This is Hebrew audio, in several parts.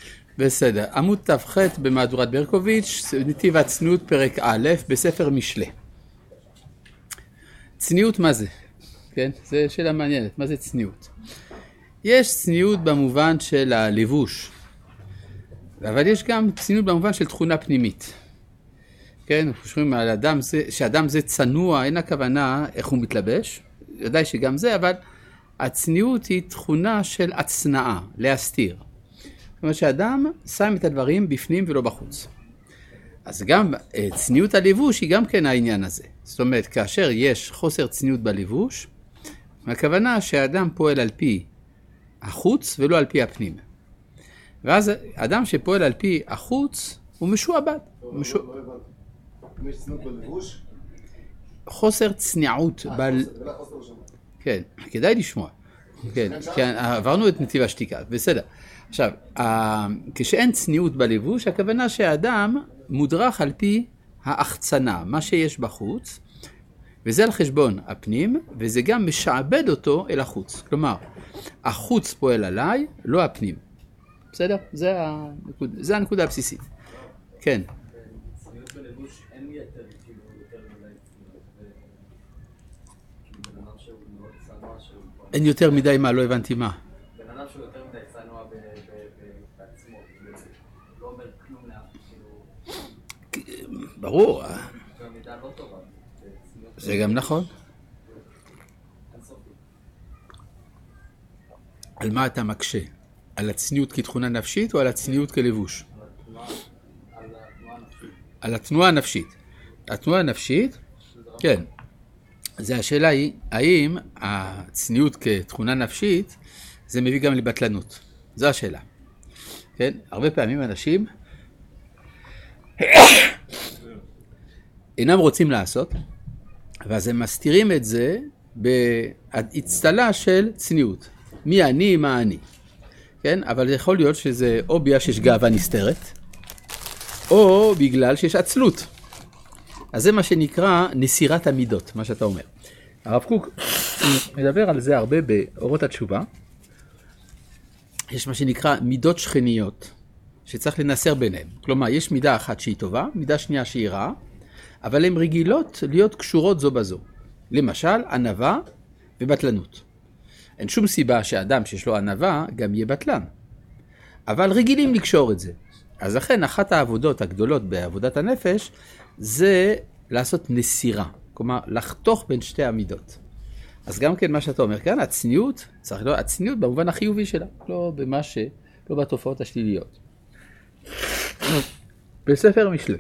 בסדר, עמוד ת"ח במהדורת ברקוביץ', נתיב הצניעות פרק א' בספר משלי. צניעות מה זה? כן? זו שאלה מעניינת, מה זה צניעות? יש צניעות במובן של הלבוש, אבל יש גם צניעות במובן של תכונה פנימית. כן, אנחנו חושבים על אדם שאדם זה צנוע, אין הכוונה איך הוא מתלבש, יודעי שגם זה, אבל הצניעות היא תכונה של הצנעה, להסתיר. זאת אומרת שאדם שם את הדברים בפנים ולא בחוץ. אז גם צניעות הלבוש היא גם כן העניין הזה. זאת אומרת, כאשר יש חוסר צניעות בלבוש, הכוונה שהאדם פועל על פי החוץ ולא על פי הפנים. ואז אדם שפועל על פי החוץ הוא משועבד. יש צניעות בלבוש? חוסר צניעות. כן, כדאי לשמוע. כן, עברנו את נתיב השתיקה, בסדר. עכשיו, כשאין צניעות בלבוש, הכוונה שהאדם מודרך על פי ההחצנה, מה שיש בחוץ, וזה על חשבון הפנים, וזה גם משעבד אותו אל החוץ. כלומר, החוץ פועל עליי, לא הפנים. בסדר? זה הנקודה הבסיסית. כן. צניעות בלבוש אין יותר, כאילו, יותר מדי צנוע. אין יותר מדי מה? לא הבנתי מה. בן אדם שהוא יותר מדי צנוע בעצמו, לא אומר כלום לאף, כאילו... ברור. במידה לא טובה. זה גם נכון. על מה אתה מקשה? על הצניעות כתכונה נפשית או על הצניעות כלבוש? על התנועה הנפשית. התנועה הנפשית, כן. זה השאלה היא, האם הצניעות כתכונה נפשית, זה מביא גם לבטלנות. זו השאלה. כן? הרבה פעמים אנשים אינם רוצים לעשות, ואז הם מסתירים את זה בהצטלה של צניעות. מי אני, מה אני. כן? אבל יכול להיות שזה או בגלל שיש גאווה נסתרת, או בגלל שיש עצלות. אז זה מה שנקרא נסירת המידות, מה שאתה אומר. הרב קוק מדבר על זה הרבה באורות התשובה. יש מה שנקרא מידות שכניות, שצריך לנסר ביניהם. כלומר, יש מידה אחת שהיא טובה, מידה שנייה שהיא רעה, אבל הן רגילות להיות קשורות זו בזו. למשל, ענווה ובטלנות. אין שום סיבה שאדם שיש לו ענווה גם יהיה בטלן. אבל רגילים לקשור את זה. אז לכן, אחת העבודות הגדולות בעבודת הנפש, זה לעשות נסירה. כלומר, לחתוך בין שתי המידות. אז גם כן מה שאתה אומר כאן, הצניעות, צריך לראות, הצניעות במובן החיובי שלה, לא בתופעות השליליות. בספר משלי.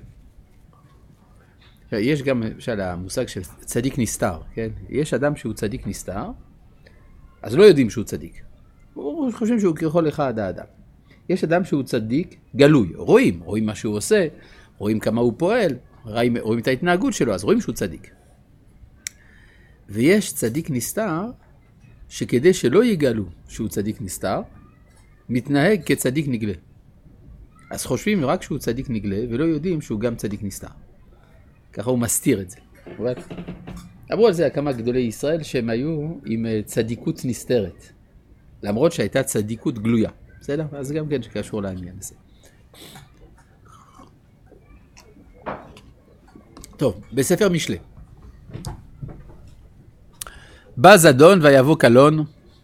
יש גם למשל המושג של צדיק נסתר, כן? יש אדם שהוא צדיק נסתר, אז לא יודעים שהוא צדיק. חושבים שהוא ככל אחד האדם. יש אדם שהוא צדיק גלוי, רואים מה שהוא עושה, רואים כמה הוא פועל, רואים את ההתנהגות שלו, אז רואים שהוא צדיק. ויש צדיק נסתר, שכדי שלא יגלו שהוא צדיק נסתר, מתנהג כצדיק נגלה. אז חושבים רק שהוא צדיק נגלה, ולא יודעים שהוא גם צדיק נסתר. ככה הוא מסתיר את זה. אמרו על זה כמה גדולי ישראל שהם היו עם צדיקות נסתרת. למרות שהייתה צדיקות גלויה. בסדר? אז גם כן שקשור לעניין הזה. טוב, בספר משלי. בא זדון ויבוא קלון,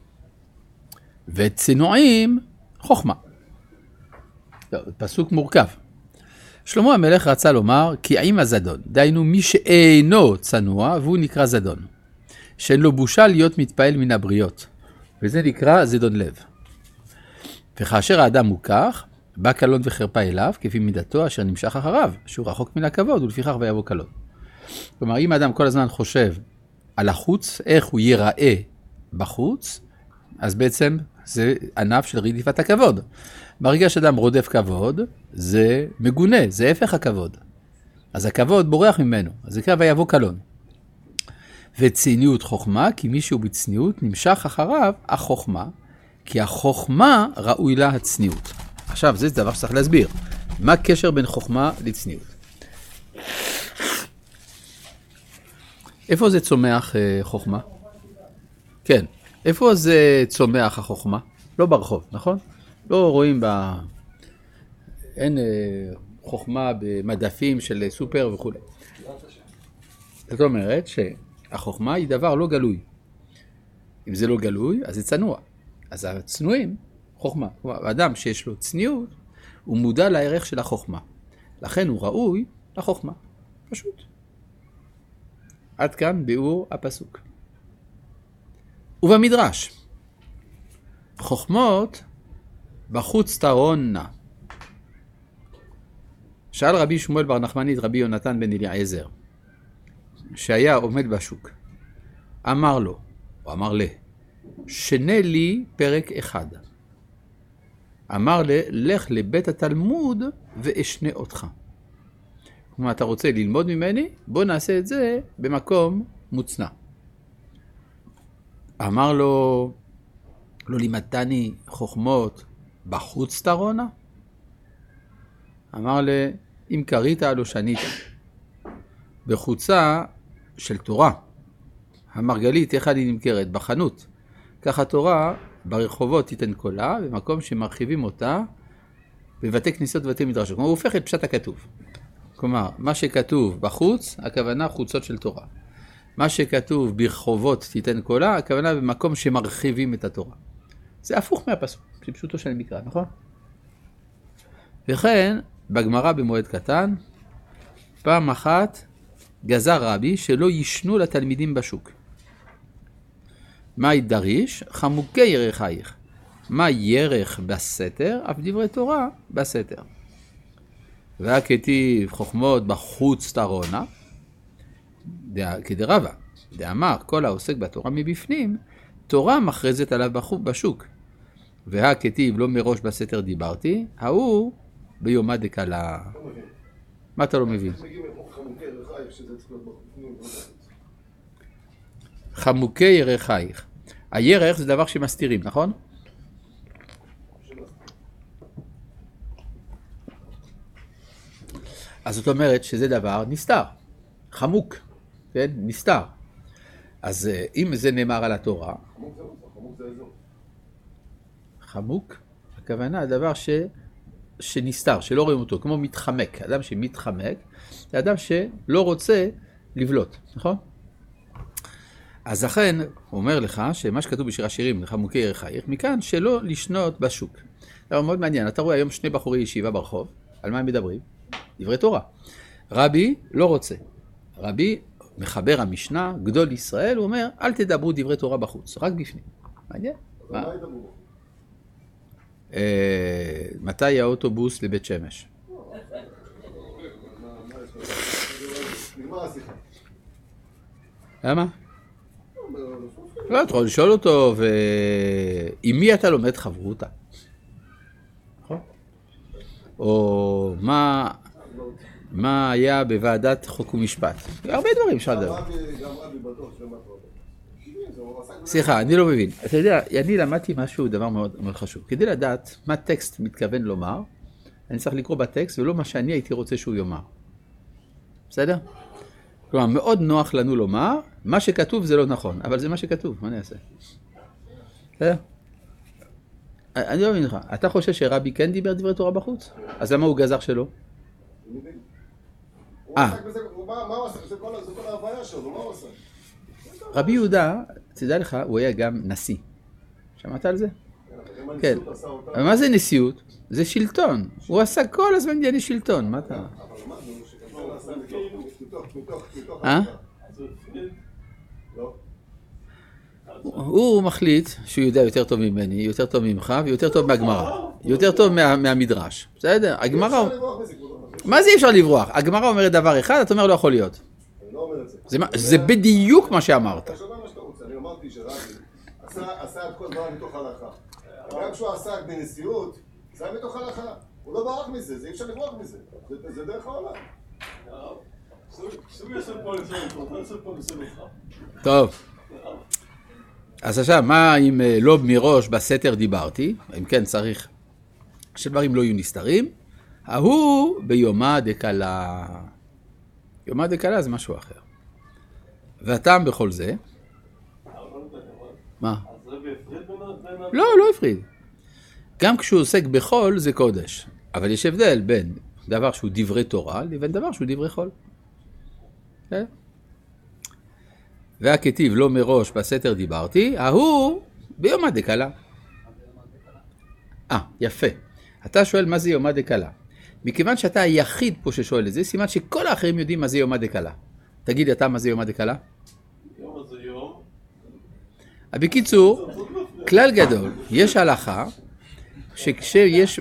וצנועים חוכמה. טוב, פסוק מורכב. שלמה המלך רצה לומר, כי עם הזדון, דיינו מי שאינו צנוע, והוא נקרא זדון. שאין לו בושה להיות מתפעל מן הבריות, וזה נקרא זדון לב. וכאשר האדם הוא כך, בא קלון וחרפה אליו, כפי מידתו אשר נמשך אחריו, שהוא רחוק מן הכבוד, ולפיכך ויבוא קלון. כלומר, אם האדם כל הזמן חושב על החוץ, איך הוא ייראה בחוץ, אז בעצם זה ענף של רדיפת הכבוד. ברגע שאדם רודף כבוד, זה מגונה, זה הפך הכבוד. אז הכבוד בורח ממנו, אז זה קרא ויבוא קלון. וצניעות חוכמה, כי מישהו בצניעות נמשך אחריו החוכמה, כי החוכמה ראוי לה הצניעות. עכשיו, זה דבר שצריך להסביר. מה הקשר בין חוכמה לצניעות? איפה זה צומח חוכמה? כן. איפה זה צומח החוכמה? לא ברחוב, נכון? לא רואים אין חוכמה במדפים של סופר וכו'. זאת אומרת שהחוכמה היא דבר לא גלוי. אם זה לא גלוי, אז זה צנוע. אז הצנועים, חוכמה. כלומר, האדם שיש לו צניעות, הוא מודע לערך של החוכמה. לכן הוא ראוי לחוכמה. פשוט. עד כאן ביאור הפסוק. ובמדרש, חוכמות בחוץ תרונה. שאל רבי שמואל בר נחמני את רבי יונתן בן אליעזר, שהיה עומד בשוק. אמר לו, או אמר לה, שנה לי פרק אחד. אמר לה, לך לבית התלמוד ואשנה אותך. כלומר, אתה רוצה ללמוד ממני? בוא נעשה את זה במקום מוצנע. אמר לו, לא לימדתני חוכמות בחוץ תרונה? אמר לה, אם קרית לא שנית. בחוצה של תורה. המרגלית, איך היא נמכרת? בחנות. כך התורה ברחובות תיתן קולה, במקום שמרחיבים אותה, בבתי כניסות ובתי מדרש. כלומר, הוא הופך את פשט הכתוב. כלומר, מה שכתוב בחוץ, הכוונה חוצות של תורה. מה שכתוב ברחובות תיתן קולה, הכוונה במקום שמרחיבים את התורה. זה הפוך מהפסוק, פשוטו של מקרא, נכון? וכן, בגמרא במועד קטן, פעם אחת גזר רבי שלא ישנו לתלמידים בשוק. מה ידריש? חמוקי ירחייך. מה ירך בסתר? אף דברי תורה בסתר. והכתיב חוכמות בחוץ תרונה, כדרבה, דאמר כל העוסק בתורה מבפנים, תורה מכרזת עליו בשוק. והכתיב לא מראש בסתר דיברתי, ההוא ביומא דקלה. מה אתה לא מבין? חמוקי ירחייך. הירך זה דבר שמסתירים, נכון? אז זאת אומרת שזה דבר נסתר, חמוק, כן? נסתר. אז אם זה נאמר על התורה, חמוק, הכוונה הדבר שנסתר, שלא רואים אותו, כמו מתחמק. אדם שמתחמק, זה אדם שלא רוצה לבלוט, נכון? אז לכן, הוא אומר לך שמה שכתוב בשיר השירים, חמוקי ירחייך, מכאן שלא לשנות בשוק. זה מאוד מעניין, אתה רואה היום שני בחורי ישיבה ברחוב, על מה הם מדברים? דברי תורה. רבי לא רוצה. רבי מחבר המשנה, גדול ישראל, הוא אומר, אל תדברו דברי תורה בחוץ, רק בפנים. מעניין? מה ידברו? מתי האוטובוס לבית שמש? למה? לא, אתה יכול לשאול אותו, ועם מי אתה לומד חברותה? או מה היה בוועדת חוק ומשפט? הרבה דברים אפשר לדבר. סליחה, אני לא מבין. אתה יודע, אני למדתי משהו, דבר מאוד מאוד חשוב. כדי לדעת מה טקסט מתכוון לומר, אני צריך לקרוא בטקסט ולא מה שאני הייתי רוצה שהוא יאמר. בסדר? כלומר, מאוד נוח לנו לומר, מה שכתוב זה לא נכון, אבל זה מה שכתוב, מה אני אעשה? בסדר? אני לא מבין לך, אתה חושב שרבי כן דיבר דברי תורה בחוץ? אז למה הוא גזר שלו? מה הוא עשה? זה כל ההוויה שלו, מה הוא עשה? רבי יהודה, תדע לך, הוא היה גם נשיא. שמעת על זה? כן. אבל מה זה נשיאות? זה שלטון. הוא עשה כל הזמן ענייני שלטון, מה אתה? הוא מחליט שהוא יודע יותר טוב ממני, יותר טוב ממך ויותר טוב מהגמרא. יותר טוב מהמדרש. בסדר? הגמרא... מה זה אי אפשר לברוח? הגמרא אומרת דבר אחד, אתה אומר לא יכול להיות. אני לא אומר את זה. זה בדיוק מה שאמרת. אתה שומע מה שאתה רוצה. אני אמרתי שרבי עשה את כל דבר מתוך הלכה. גם כשהוא עשה בנשיאות, זה היה מתוך הלכה. הוא לא ברח מזה, זה אי אפשר לברוח מזה. זה דרך העולם. טוב. אז עכשיו, מה אם לא מראש בסתר דיברתי? אם כן צריך שדברים לא יהיו נסתרים. ההוא ביומא דקלה. יומא דקלה זה משהו אחר. והטעם בכל זה... מה? לא, לא הפריד. גם כשהוא עוסק בחול זה קודש. אבל יש הבדל בין דבר שהוא דברי תורה לבין דבר שהוא דברי חול. והכתיב לא מראש בסתר דיברתי, ההוא ביומא דקלה. יפה. אתה שואל מה זה יומא דקלה. מכיוון שאתה היחיד פה ששואל את זה, סימן שכל האחרים יודעים מה זה יומא דקלה. תגיד אתה מה זה יומא דקלה? יום זה יום. בקיצור, כלל גדול, יש הלכה, שכשיש...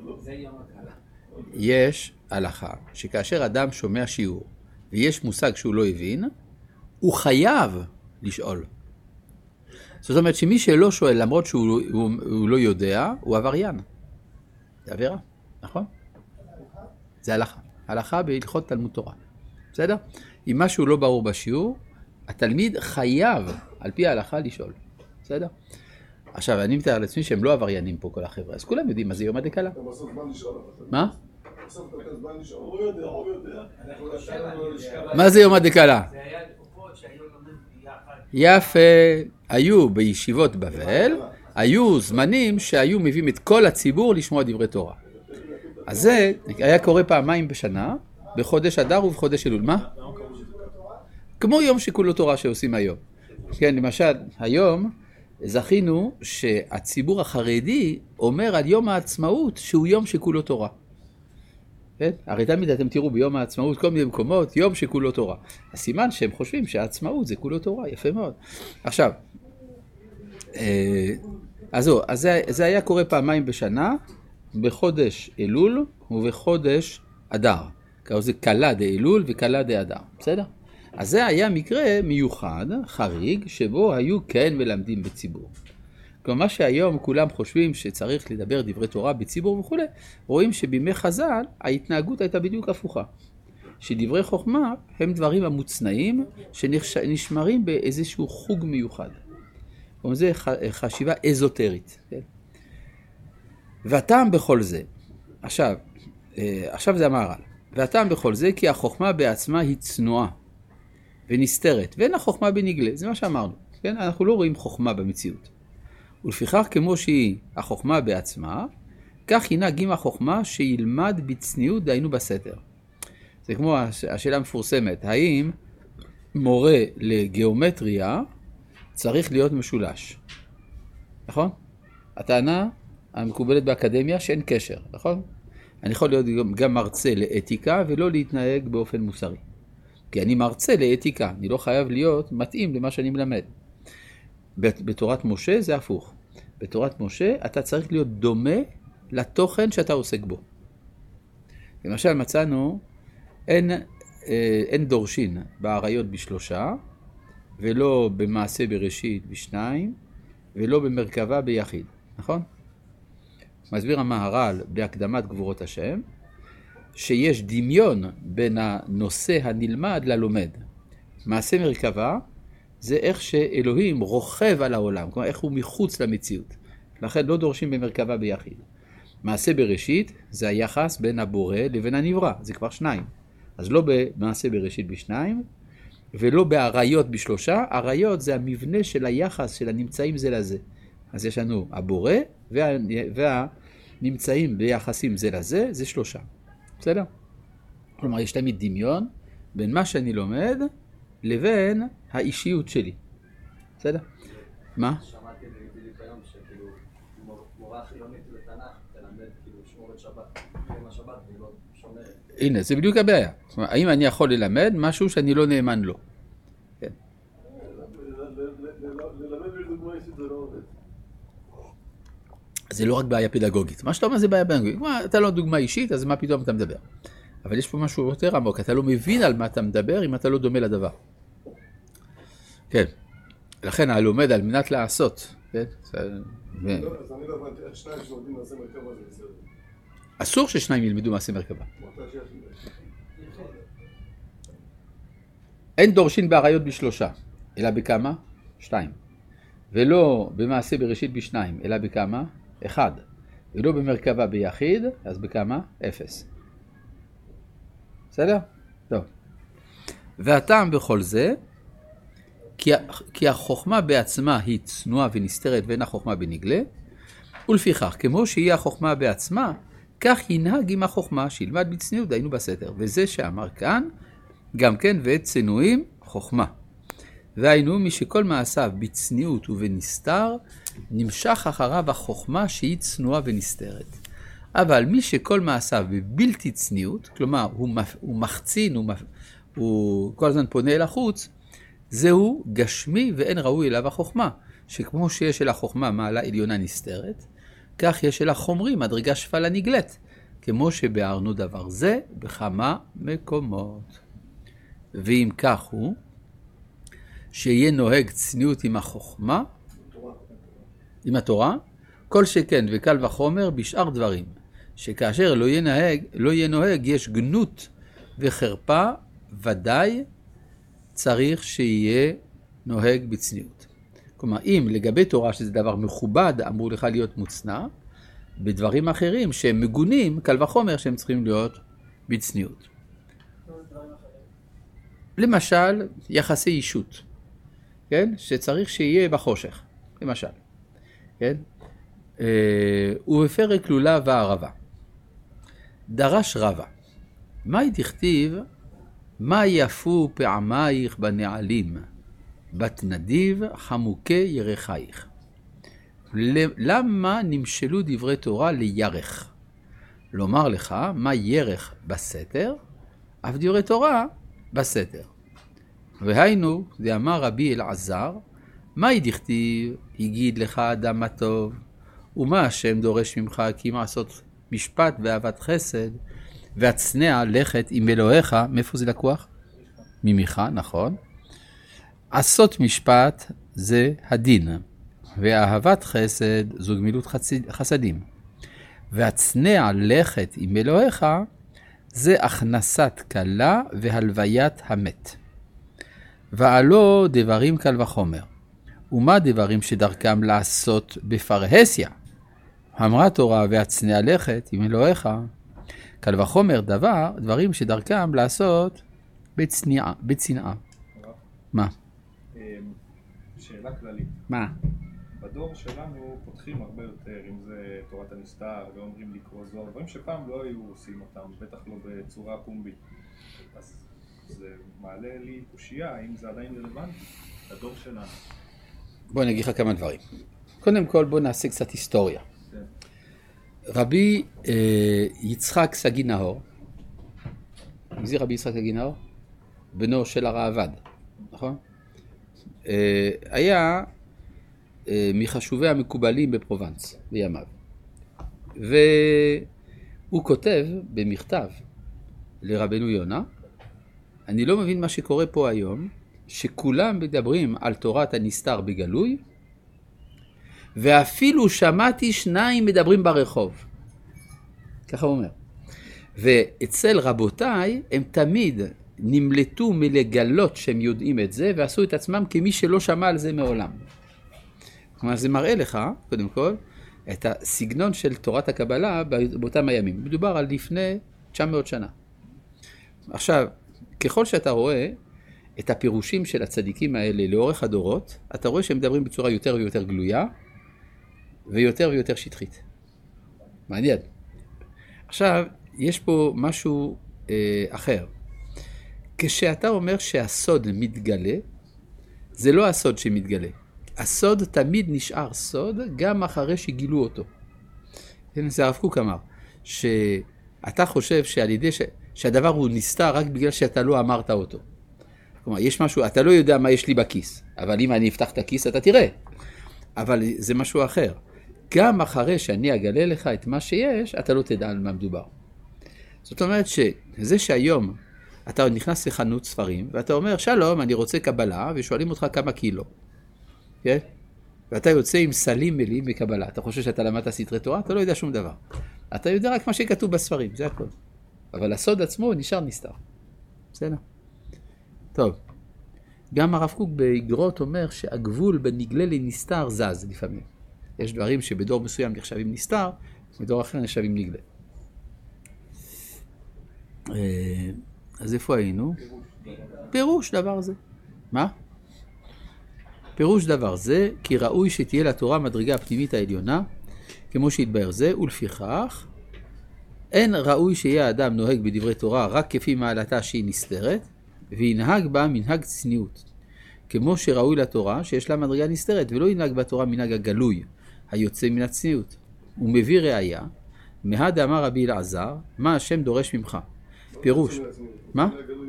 יש הלכה, שכאשר אדם שומע שיעור, ויש מושג שהוא לא הבין, הוא חייב לשאול. זאת אומרת שמי שלא שואל, למרות שהוא לא יודע, הוא עבריין. זה עבירה, נכון? זה הלכה. הלכה בהלכות תלמוד תורה. בסדר? אם משהו לא ברור בשיעור, התלמיד חייב, על פי ההלכה, לשאול. בסדר? עכשיו, אני מתאר לעצמי שהם לא עבריינים פה כל החבר'ה, אז כולם יודעים מה זה יומא דקלה. מה? הוא יודע. מה זה יומא דקלה? יפה, היו בישיבות בבל, היו זמנים שהיו מביאים את כל הציבור לשמוע דברי תורה. אז זה היה קורה פעמיים בשנה, בחודש אדר ובחודש אלול. מה? כמו יום שכולו תורה שעושים היום. כן, למשל, היום זכינו שהציבור החרדי אומר על יום העצמאות שהוא יום שכולו תורה. כן? הרי תמיד אתם תראו ביום העצמאות כל מיני מקומות, יום שכולו תורה. הסימן שהם חושבים שהעצמאות זה כולו תורה, יפה מאוד. עכשיו, אז זה היה קורה פעמיים בשנה, בחודש אלול ובחודש אדר. כאילו זה קלה דה אלול וקלה דה אדר, בסדר? אז זה היה מקרה מיוחד, חריג, שבו היו כן מלמדים בציבור. כלומר שהיום כולם חושבים שצריך לדבר דברי תורה בציבור וכו', רואים שבימי חז"ל ההתנהגות הייתה בדיוק הפוכה. שדברי חוכמה הם דברים המוצנעים שנשמרים באיזשהו חוג מיוחד. כלומר זה חשיבה אזוטרית. כן? והטעם בכל זה, עכשיו זה המהר"ל, והטעם בכל זה כי החוכמה בעצמה היא צנועה ונסתרת, ואין החוכמה בנגלה, זה מה שאמרנו. כן? אנחנו לא רואים חוכמה במציאות. ולפיכך כמו שהיא החוכמה בעצמה, כך ינהג עם החוכמה שילמד בצניעות דהיינו בסתר. זה כמו השאלה המפורסמת, האם מורה לגיאומטריה צריך להיות משולש? נכון? הטענה המקובלת באקדמיה שאין קשר, נכון? אני יכול להיות גם מרצה לאתיקה ולא להתנהג באופן מוסרי. כי אני מרצה לאתיקה, אני לא חייב להיות מתאים למה שאני מלמד. בתורת משה זה הפוך. בתורת משה אתה צריך להיות דומה לתוכן שאתה עוסק בו. למשל מצאנו, אין דורשין בעריות בשלושה, ולא במעשה בראשית בשניים, ולא במרכבה ביחיד. נכון? מסביר המהר"ל בהקדמת גבורות השם, שיש דמיון בין הנושא הנלמד ללומד. מעשה מרכבה זה איך שאלוהים רוכב על העולם, כלומר איך הוא מחוץ למציאות. לכן לא דורשים במרכבה ביחיד. מעשה בראשית זה היחס בין הבורא לבין הנברא, זה כבר שניים. אז לא במעשה בראשית בשניים, ולא בעריות בשלושה, עריות זה המבנה של היחס של הנמצאים זה לזה. אז יש לנו הבורא והנמצאים ביחסים זה לזה, זה שלושה. בסדר? כלומר יש תמיד דמיון בין מה שאני לומד לבין האישיות שלי. בסדר? מה? שמעתי בדיוק היום שכאילו מורה חילונית לתנ"ך תלמד כאילו שמורת שבת, יום השבת והיא לא שומרת. הנה, זה בדיוק הבעיה. האם אני יכול ללמד משהו שאני לא נאמן לו? כן. ללמד בדוגמה אישית זה לא עובד. זה לא רק בעיה פדגוגית. מה שאתה אומר זה בעיה פדגוגית. אתה לא דוגמה אישית, אז מה פתאום אתה מדבר? אבל יש פה משהו יותר עמוק. אתה לא מבין על מה אתה מדבר אם אתה לא דומה לדבר. כן. לכן הלומד על מנת לעשות. כן? אז אני לא הבנתי איך שניים שלומדים מעשה מרכבה זה בסדר. אסור ששניים ילמדו מעשה מרכבה. אין דורשין בעריות בשלושה, אלא בכמה? 2. ולא במעשה בראשית בשניים, אלא בכמה? 1. ולא במרכבה ביחיד, אז בכמה? 0. בסדר? טוב. והטעם בכל זה, כי החוכמה בעצמה היא צנועה ונסתרת ואין החוכמה בנגלה, ולפיכך, כמו שהיא החוכמה בעצמה, כך ינהג עם החוכמה, שילמד בצניעות, דהיינו בסתר. וזה שאמר כאן, גם כן, ואת צנועים, חוכמה. והיינו, מי שכל מעשיו בצניעות ובנסתר, נמשך אחריו החוכמה שהיא צנועה ונסתרת. אבל מי שכל מעשיו בבלתי צניעות, כלומר, הוא מחצין, הוא כל הזמן פונה אל החוץ, זהו גשמי ואין ראוי אליו החוכמה. שכמו שיש אל החוכמה מעלה עליונה נסתרת, כך יש אל החומרי מדרגה שפלה נגלית, כמו שבארנו דבר זה בכמה מקומות. ואם כך הוא, שיהיה נוהג צניעות עם החוכמה, עם התורה, כל שכן וקל וחומר בשאר דברים, שכאשר לא יהיה נוהג יש גנות וחרפה, ודאי צריך שיהיה נוהג בצניעות. כלומר, אם לגבי תורה שזה דבר מכובד, אמור לך להיות מוצנע, בדברים אחרים שהם מגונים, קל וחומר שהם צריכים להיות בצניעות. למשל, יחסי אישות, כן? שצריך שיהיה בחושך, למשל. כן? ובפרק לולה והערבה. דרש רבה. מה תכתיב? מה יפו פעמייך בנעלים? בת נדיב חמוקי ירחייך. למה נמשלו דברי תורה לירך? לומר לך, מה ירך בסתר? אף דברי תורה בסתר. והיינו, זה אמר רבי אלעזר, מה דכתיב? הגיד לך אדם הטוב, ומה השם דורש ממך כי מעשות משפט ואהבת חסד, והצנע לכת עם אלוהיך, מאיפה זה לקוח? ממיכה, נכון. עשות משפט זה הדין, ואהבת חסד זו גמילות חסדים. והצנע לכת עם אלוהיך זה הכנסת קלה והלוויית המת. ועלו דברים קל וחומר. ומה דברים שדרכם לעשות בפרהסיה? אמרה תורה והצנע לכת עם אלוהיך. קל וחומר דברים שדרכם לעשות בצנעה. מה? שאלה כללית. מה? בדור שלנו פותחים הרבה יותר, אם זה תורת הנסתר, ואומרים לקרוא זוהר, דברים שפעם לא היו עושים אותם, בטח לא בצורה פומבית. אז זה מעלה לי קושייה, האם זה עדיין רלוונטי לדור שלנו. בוא נגיד לך כמה דברים. קודם כל בוא נעשה קצת היסטוריה. רבי יצחק סגי נהור, זה רבי יצחק סגי נהור? בנו של הראב"ד, נכון? היה מחשובי המקובלים בפרובנס בימיו. והוא כותב במכתב לרבנו יונה, אני לא מבין מה שקורה פה היום, שכולם מדברים על תורת הנסתר בגלוי, ואפילו שמעתי שניים מדברים ברחוב. ככה הוא אומר. ואצל רבותיי הם תמיד נמלטו מלגלות שהם יודעים את זה, ועשו את עצמם כמי שלא שמע על זה מעולם. כלומר, זה מראה לך, קודם כל, את הסגנון של תורת הקבלה באותם הימים. מדובר על לפני 900 שנה. עכשיו, ככל שאתה רואה את הפירושים של הצדיקים האלה לאורך הדורות, אתה רואה שהם מדברים בצורה יותר ויותר גלויה, ויותר ויותר שטחית. מעניין. עכשיו, יש פה משהו אחר. כשאתה אומר שהסוד מתגלה, זה לא הסוד שמתגלה. הסוד תמיד נשאר סוד גם אחרי שגילו אותו. זה הרב קוק אמר, שאתה חושב שעל ידי שהדבר הוא נסתר רק בגלל שאתה לא אמרת אותו. כלומר, יש משהו, אתה לא יודע מה יש לי בכיס, אבל אם אני אפתח את הכיס אתה תראה. אבל זה משהו אחר. גם אחרי שאני אגלה לך את מה שיש, אתה לא תדע על מה מדובר. זאת אומרת שזה שהיום אתה נכנס לחנות ספרים, ואתה אומר, שלום, אני רוצה קבלה, ושואלים אותך כמה קילו. כן? ואתה יוצא עם סלים מלאים בקבלה. אתה חושב שאתה למדת סתרי תורה? אתה לא יודע שום דבר. אתה יודע רק מה שכתוב בספרים, זה הכל. אבל הסוד עצמו נשאר נסתר. בסדר? טוב. גם הרב קוק באגרות אומר שהגבול בין נגלה לנסתר זז לפעמים. יש דברים שבדור מסוים נחשבים נסתר, בדור אחר נחשבים נגלה. אז איפה היינו? פירוש דבר זה. מה? פירוש דבר זה, כי ראוי שתהיה לתורה מדרגה הפנימית העליונה, כמו שהתבהר זה, ולפיכך, אין ראוי שיהיה האדם נוהג בדברי תורה רק כפי מעלתה שהיא נסתרת, וינהג בה מנהג צניעות. כמו שראוי לתורה שיש לה מדרגה נסתרת, ולא ינהג בתורה מנהג הגלוי, היוצא מן הצניעות. הוא מביא ראיה, מהד אמר רבי אלעזר, מה השם דורש ממך? פירוש. מה?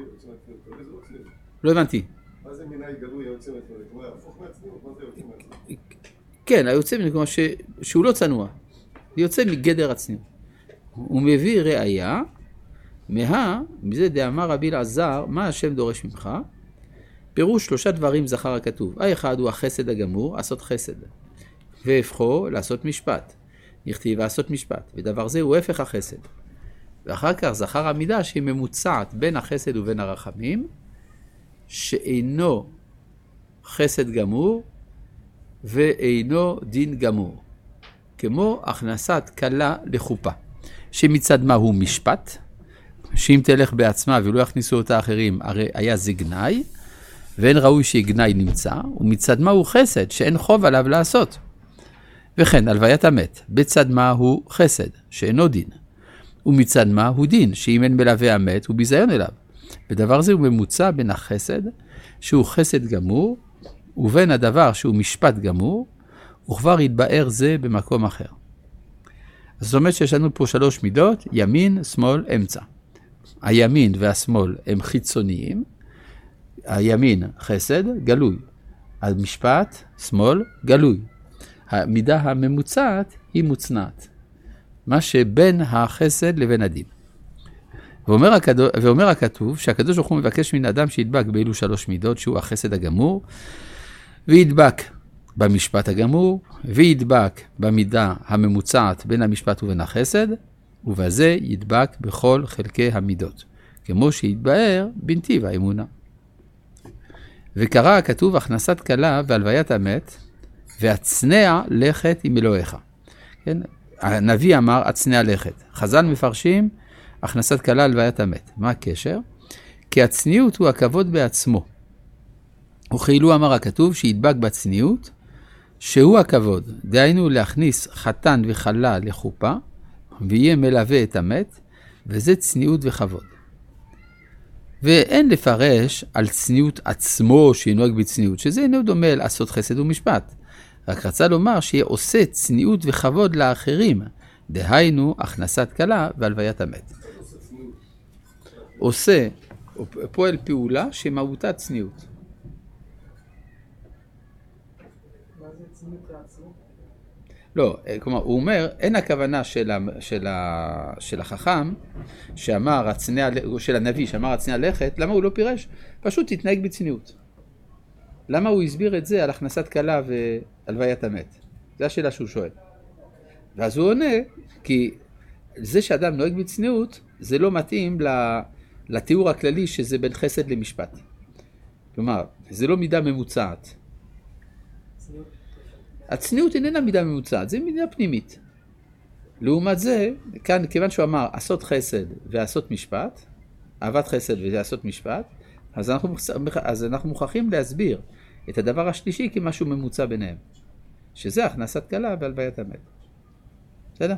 לא הבנתי. מה זה מנהג גלוי היוצא מהצניעות? הוא אומר, הפוך מהצניעות? מה זה יוצא מהצניעות? כן, היוצא מהצניעות, שהוא לא צנוע. יוצא מגדר הצניעות. הוא מביא ראיה, מזה דאמר רבי אלעזר, מה השם דורש ממך? פירוש 3 דברים זכר הכתוב. האחד הוא החסד הגמור, לעשות חסד. והפכו לעשות משפט. נכתיב לעשות משפט. ודבר זה הוא הפך החסד. ואחר כך זכר המידה שהיא ממוצעת בין החסד ובין הרחמים, שאינו חסד גמור ואינו דין גמור. כמו הכנסת כלה לחופה. שמצד מה הוא משפט, שאם תלך בעצמה ולא יכניסו אותה אחרים, הרי היה זה גנאי, ואין ראוי שגנאי נמצא, ומצד מה הוא חסד, שאין חוב עליו לעשות. וכן, הלוויית המת, בצד מה הוא חסד, שאינו דין, ומצד מה הוא דין, שאם אין מלווה המת, הוא ביזיון אליו. בדבר זה הוא ממוצע בין החסד, שהוא חסד גמור, ובין הדבר שהוא משפט גמור, וכבר יתבאר זה במקום אחר. זאת אומרת שיש לנו פה 3 מידות, ימין, שמאל, אמצע. הימין והשמאל הם חיצוניים, הימין חסד, גלוי. המשפט, שמאל, גלוי. המידה הממוצעת היא מה שבין החסד לבין הדין. ואומר הכתוב שהקדוש ברוך הוא מבקש מן האדם שידבק באלו 3 מידות, שהוא החסד הגמור, וידבק במשפט הגמור, וידבק במידה הממוצעת בין המשפט ובין החסד, ובזה ידבק בכל חלקי המידות, כמו שיתבאר בנתיב האמונה. וקרא הכתוב הכנסת כלה והלוויית המת, והצנע לכת עם אלוהיך. כן? הנביא אמר הצנע לכת. חז"ל מפרשים הכנסת כלה הלוויית המת. מה הקשר? כי הצניעות הוא הכבוד בעצמו. וכאילו אמר הכתוב שידבק בצניעות, שהוא הכבוד. דהיינו להכניס חתן וחלה לחופה, ויהיה מלווה את המת, וזה צניעות וכבוד. ואין לפרש על צניעות עצמו שינוהג בצניעות, שזה אינו דומה לעשות חסד ומשפט. רק רצה לומר שיהיה עושה צניעות וכבוד לאחרים, דהיינו הכנסת כלה והלוויית המת. עושה, פועל פעולה שמהותה צניעות. מה זה צניעות לעצמו? לא, כלומר, הוא אומר, אין הכוונה של החכם, שאמר הצנע, של הנביא, שאמר הצנע לכת, למה הוא לא פירש? פשוט תתנהג בצניעות. למה הוא הסביר את זה על הכנסת כלה והלוויית המת? זו השאלה שהוא שואל. ואז הוא עונה, כי זה שאדם נוהג בצניעות, זה לא מתאים לתיאור הכללי שזה בין חסד למשפט. כלומר, זה לא מידה ממוצעת. הצניעות איננה מידה ממוצעת, זה מידה פנימית. לעומת זה, כאן, כיוון שהוא אמר, עשות חסד ועשות משפט, אהבת חסד ועשות משפט, אז אנחנו מוכרחים להסביר את הדבר השלישי כמשהו ממוצע ביניהם. שזה הכנסת כלה והלוויית המת. בסדר?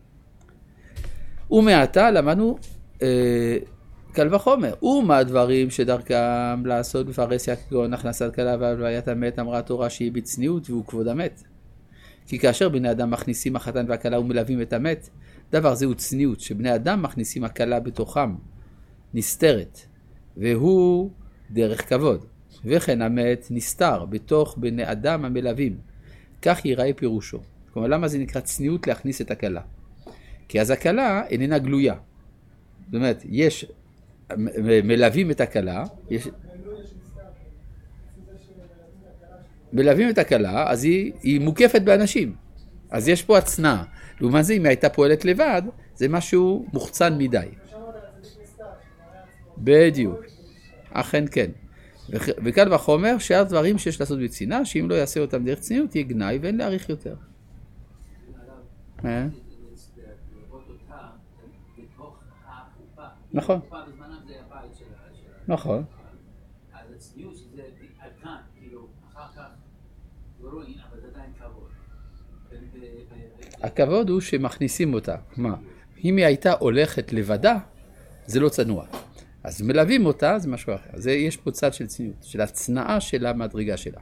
ומעתה למדנו קל וחומר. ומה דברים שדרכם לעשות בפרהסיה כגון הכנסת כלה והלוויית המת, אמרה התורה שהיא בצניעות והוא כבוד המת. כי כאשר בני אדם מכניסים החתן והכלה ומלווים את המת, דבר זה הוא צניעות, שבני אדם מכניסים הכלה בתוכם, נסתרת, והוא דרך כבוד. וכן המת נסתר בתוך בני אדם המלווים. כך ייראה פירושו. כלומר, למה זה נקרא צניעות להכניס את הכלה? כי אז הכלה איננה גלויה. זאת אומרת, יש, מלווים את הכלה, מלווים את הכלה, אז היא מוקפת באנשים. אז יש פה הצנעה. לעומת זה, אם היא הייתה פועלת לבד, זה משהו מוחצן מדי. בדיוק. אכן כן. וקל וחומר שאר דברים שיש לעשות בצנעה, שאם לא יעשה אותם דרך צניעות, יהיה גנאי ואין להאריך יותר. נכון. נכון. אז הצניעות שזה על כאן, כאילו, אחר כך לא רואים, אבל זה עדיין כבוד. הכבוד הוא שמכניסים אותה. מה? אם היא הייתה הולכת לבדה, זה לא צנוע. אז מלווים אותה, זה משהו אחר. אז יש פה צד של צניעות, של הצנעה של המדרגה שלה.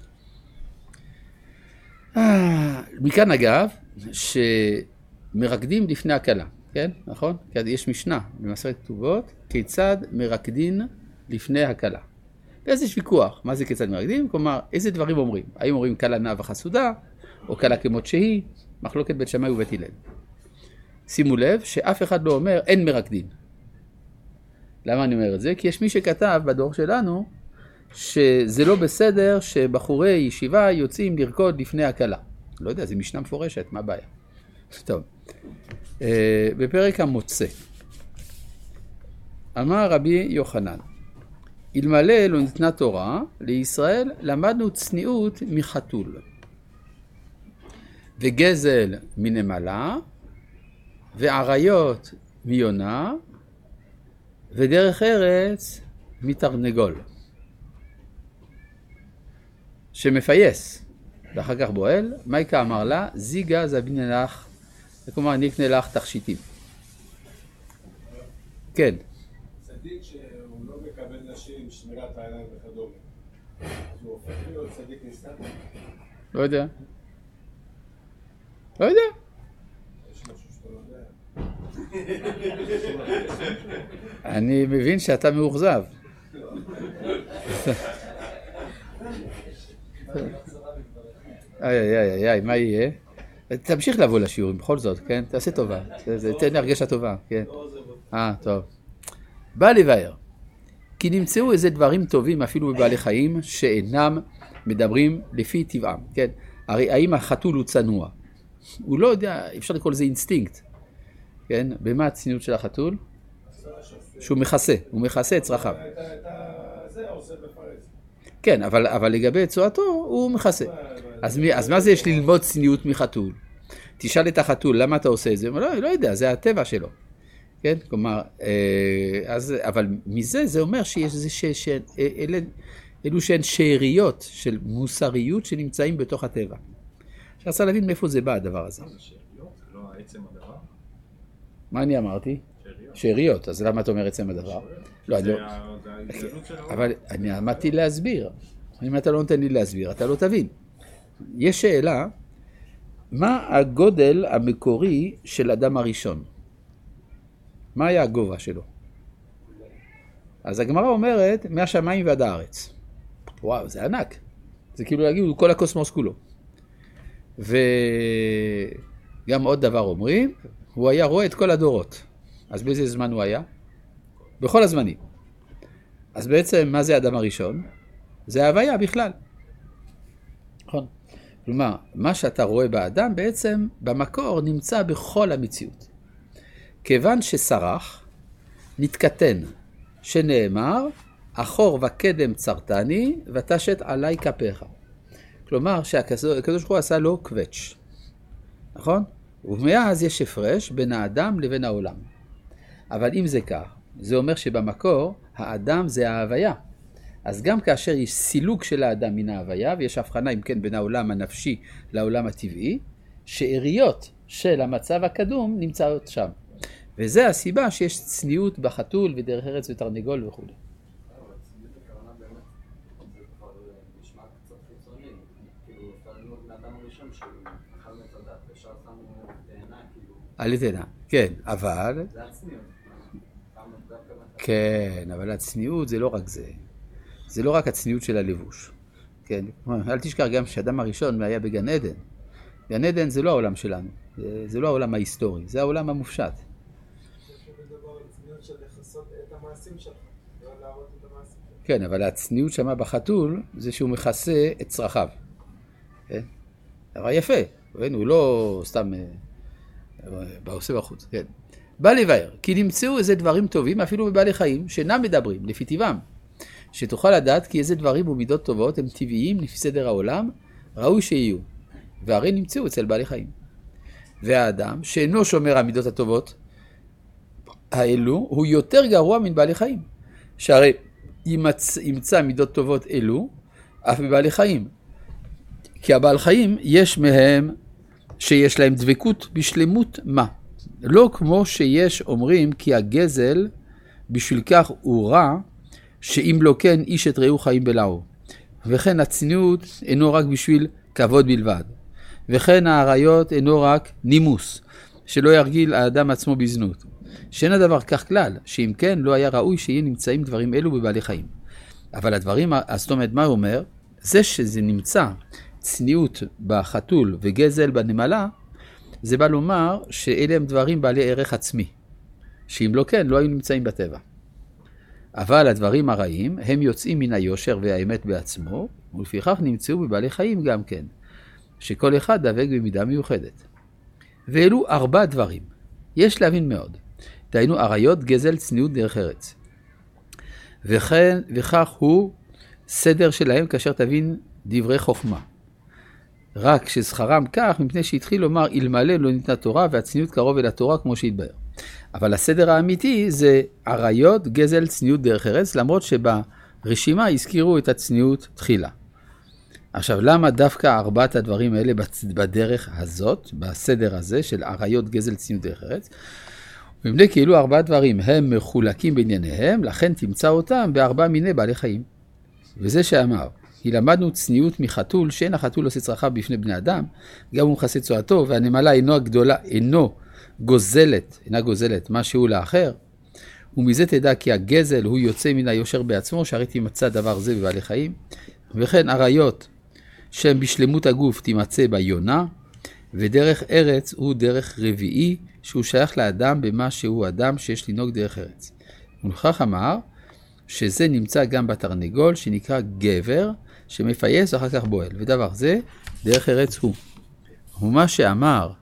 מכאן אגב, שמרקדים לפני הקלה, כן? נכון? כי יש משנה במסכת כתובות, כיצד מרקדין לפני הקלה. ואז יש ויכוח, מה זה כיצד מרקדים? כלומר, איזה דברים אומרים? האם אומרים קלה נאה וחסודה, או קלה כמות שהיא? מחלוקת בית שמאי ובית הלל. שימו לב שאף אחד לא אומר אין מרקדין. למה אני אומר את זה? כי יש מי שכתב בדור שלנו שזה לא בסדר שבחורי ישיבה יוצאים לרקוד לפני הקלה. לא יודע, זה משנה מפורשת, מה הבעיה? טוב. בפרק המוצא. אמר רבי יוחנן, אלמלא לא ניתנה תורה, לישראל למדנו צניעות מחתול. וגזל מנמלה, ועריות מיונה, ודרך ארץ מתרנגול. שמפייס, ואחר כך בועל, מייקה אמר לה, זיגה זבין לך, כלומר אני אקנה לך תכשיטים. כן. צדיק שהוא לא מקבל נשים, שמירת העיניים וכדומה. אז הוא הופך להיות צדיק נסתר? לא יודע. לא יודע. יש משהו שאתה לא יודע. אני מבין שאתה מאוכזב. איי, מה יהיה? תמשיך לבוא לשיעורים, בכל זאת, כן? תעשה טובה. תן לי הרגשה טובה, כן? טוב. בא לבאר. כי נמצאו איזה דברים טובים אפילו בבעלי חיים שאינם מדברים לפי טבעם, כן? הרי האם החתול הוא צנוע? הוא לא יודע, אפשר לקרוא לזה אינסטינקט, כן? במה הצניעות של החתול? שהוא מכסה, הוא מכסה את צרכיו. זה עושה בפרס. כן, אבל לגבי צורתו הוא מכסה. אז מה זה יש ללמוד צניעות מחתול? תשאל את החתול, למה אתה עושה את זה? לא יודע, זה הטבע שלו. כן? כלומר, אבל מזה זה אומר שיש אלו שהן שאריות של מוסריות שנמצאים בתוך הטבע. עכשיו צריך להבין מאיפה זה בא הדבר הזה. זה שאריות? זה לא העצם הדבר? מה אני אמרתי? שאריות. אז למה אתה אומר עצם הדבר? לא, אני לא... אבל אני עמדתי להסביר. אם אתה לא נותן לי להסביר, אתה לא תבין. יש שאלה, מה הגודל המקורי של אדם הראשון? מה היה הגובה שלו? אז הגמרא אומרת, מהשמיים ועד הארץ. וואו, זה ענק. זה כאילו להגיד, הוא כל הקוסמוס כולו. וגם עוד דבר אומרים, הוא היה רואה את כל הדורות. אז באיזה זמן הוא היה? בכל הזמנים. אז בעצם, מה זה האדם הראשון? זה ההוויה בכלל. נכון. כלומר, מה שאתה רואה באדם בעצם, במקור נמצא בכל המציאות. כיוון שסרח, נתקטן, שנאמר, אחור וקדם צרתני, ותשת עלי כפיך. כלומר, שהקדוש ברוך הוא עשה לו קווץ'. נכון? ומאז יש הפרש בין האדם לבין העולם. אבל אם זה כך, זה אומר שבמקור, האדם זה ההוויה. אז גם כאשר יש סילוק של האדם מן ההוויה, ויש הבחנה אם כן בין העולם הנפשי לעולם הטבעי, שאריות של המצב הקדום נמצאות שם. וזה הסיבה שיש צניעות בחתול ודרך ארץ ותרנגול וכו'. אבל צניעות הכוונה באמת, זה כבר נשמע קצת חיצוני, כאילו, אפשר ללמוד מאדם הראשון שהוא אכל מצדת, אפשר שמו תאנה, כאילו... על תאנה, כן, אבל... זה הצניעות. כן, אבל הצניעות זה לא רק זה. זה לא רק הצניעות של הלבוש. כן, אל תשכח גם שאדם הראשון היה בגן עדן. גן עדן זה לא העולם שלנו, זה לא העולם ההיסטורי, זה העולם המופשט. של לכסות את המעשים שלך, לא להראות את המעשים שלך. כן, אבל הצניעות שמה בחתול זה שהוא מכסה את צרכיו. כן? דבר יפה, הוא לא סתם עושה בחוץ. כן. בא לבאר, כי נמצאו איזה דברים טובים אפילו בבעלי חיים שאינם מדברים לפי טבעם. שתוכל לדעת כי איזה דברים ומידות טובות הם טבעיים לפי סדר העולם, ראוי שיהיו. והרי נמצאו אצל בעלי חיים. והאדם שאינו שומר המידות הטובות, האלו הוא יותר גרוע מן בעלי חיים. שהרי ימצא מידות טובות אלו, אף בבעלי חיים. כי הבעל חיים יש מהם שיש להם דבקות בשלמות מה. לא כמו שיש אומרים כי הגזל בשביל כך הוא רע, שאם לא כן איש את רעהו חיים בלעו. וכן הצניעות אינו רק בשביל כבוד בלבד. וכן העריות אינו רק נימוס, שלא ירגיל האדם עצמו בזנות. שאין הדבר כך כלל, שאם כן לא היה ראוי שיהיה נמצאים דברים אלו בבעלי חיים. אבל הדברים, זאת אומרת, מה הוא אומר? זה שזה נמצא צניעות בחתול וגזל בנמלה, זה בא לומר שאלה הם דברים בעלי ערך עצמי. שאם לא כן, לא היו נמצאים בטבע. אבל הדברים הרעים הם יוצאים מן היושר והאמת בעצמו, ולפיכך נמצאו בבעלי חיים גם כן, שכל אחד דבק במידה מיוחדת. ואלו 4 דברים. יש להבין מאוד. דהיינו עריות, גזל, צניעות, דרך ארץ. וכך הוא סדר שלהם כאשר תבין דברי חוכמה. רק שזכרם כך מפני שהתחיל לומר אלמלא לא ניתנה תורה והצניעות קרוב אל התורה כמו שהתבהר. אבל הסדר האמיתי זה עריות, גזל, צניעות, דרך ארץ, למרות שברשימה הזכירו את הצניעות תחילה. עכשיו, למה דווקא 4 הדברים האלה בדרך הזאת, בסדר הזה של עריות, גזל, צניעות, דרך ארץ? ומפני כאילו 4 דברים הם מחולקים בענייניהם, לכן תמצא אותם ב4 מיני בעלי חיים. וזה שאמר, כי למדנו צניעות מחתול, שאין החתול עושה צרכיו בפני בני אדם, גם הוא מכסה צועתו, והנמלה אינה גוזלת משהו לאחר, ומזה תדע כי הגזל הוא יוצא מן היושר בעצמו, שהרי תמצא דבר זה בבעלי חיים. וכן עריות שהם בשלמות הגוף תמצא ביונה, ודרך ארץ הוא דרך רביעי, שהוא שייך לאדם במה שהוא אדם שיש לנהוג דרך ארץ. ולכך אמר שזה נמצא גם בתרנגול שנקרא גבר, שמפייס ואחר כך בועל. ודבר זה, דרך ארץ הוא. ומה שאמר,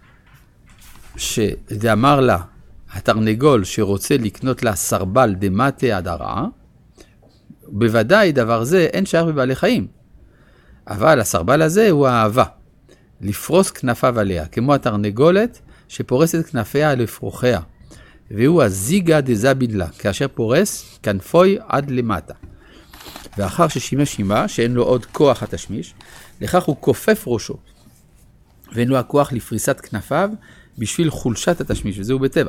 שאמר לה, התרנגול שרוצה לקנות לה סרבל דמטה עד הרעה, בוודאי דבר זה אין שייך בבעלי חיים. אבל הסרבל הזה הוא האהבה, לפרוס כנפיו עליה, כמו התרנגולת שפורסת כנפיה על אפרוחיה. והוא הזיגה דזבין לה, כאשר פורס כנפוי עד למטה. ואחר ששימש עמה, שאין לו עוד כוח התשמיש, לכך הוא כופף ראשו. ואין לו הכוח לפריסת כנפיו בשביל חולשת התשמיש, וזהו בטבע.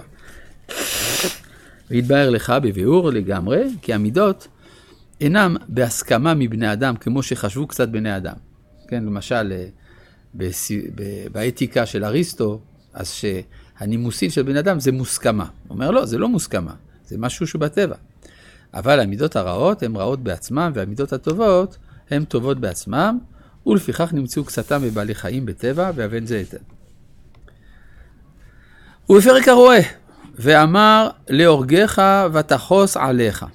והתבהר לך בביאור לגמרי, כי המידות אינם בהסכמה מבני אדם, כמו שחשבו קצת בני אדם. כן, למשל, באתיקה של אריסטו, אז שהנימוסין של בן אדם זה מוסכמה. הוא אומר, לא, זה לא מוסכמה, זה משהו שבטבע. אבל המידות הרעות הן רעות בעצמם, והמידות הטובות הן טובות בעצמם, ולפיכך נמצאו קצתם בבעלי חיים בטבע, ואבן זה היטב. ובפרק הרואה, ואמר להורגך ותחוס עליך.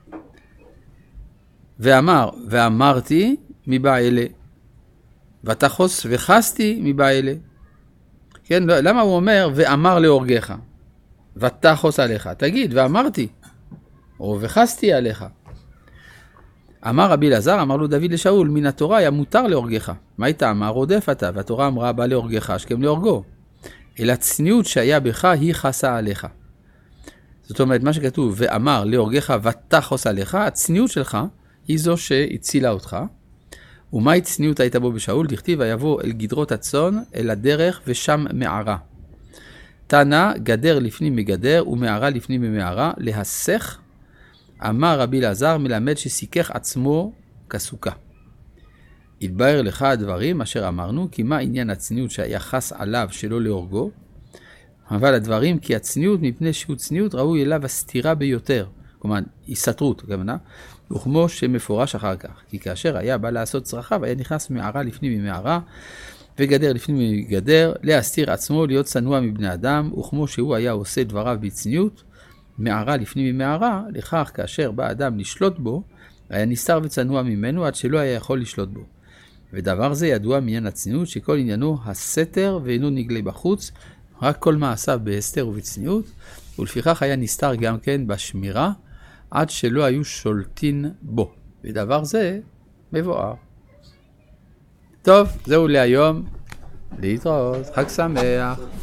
ואמר, ואמרתי מבעלה, ותחוס וחסתי מבעלה. כן, למה הוא אומר, ואמר להורגך, ותחוס עליך? תגיד, ואמרתי, או וחסתי עליך. אמר רבי אלעזר, אמר לו דוד לשאול, מן התורה היה מותר להורגך. מה הייתה? אמר רודף אתה, והתורה אמרה, בא להורגך, השכם להורגו. אלא הצניעות שהיה בך, היא חסה עליך. זאת אומרת, מה שכתוב, ואמר להורגך ותחוס עליך, הצניעות שלך היא זו שהצילה אותך. ומהי צניעות הייתה בו בשאול? דכתיב, ויבוא אל גדרות הצאן, אל הדרך, ושם מערה. תנא, גדר לפנים מגדר, ומערה לפנים ממערה, להסך, אמר רבי אלעזר, מלמד שסיכך עצמו כסוכה. התבהר לך הדברים אשר אמרנו, כי מה עניין הצניעות שהיה חס עליו שלא להורגו? אבל הדברים, כי הצניעות מפני שהוא צניעות ראוי אליו הסתירה ביותר. כלומר, הסתרות, כמובן, וכמו שמפורש אחר כך. כי כאשר היה בא לעשות צרכיו, היה נכנס מערה לפנים ממערה, וגדר לפנים מגדר, להסתיר עצמו, להיות צנוע מבני אדם, וכמו שהוא היה עושה דבריו בצניעות, מערה לפנים ממערה, לכך כאשר בא אדם לשלוט בו, היה נסתר וצנוע ממנו עד שלא היה יכול לשלוט בו. ודבר זה ידוע מעניין הצניעות, שכל עניינו הסתר ואינו נגלה בחוץ, רק כל מעשיו בהסתר ובצניעות, ולפיכך היה נסתר גם כן בשמירה, עד שלא היו שולטין בו. ודבר זה מבואר. טוב, זהו להיום. להתראות. חג שמח.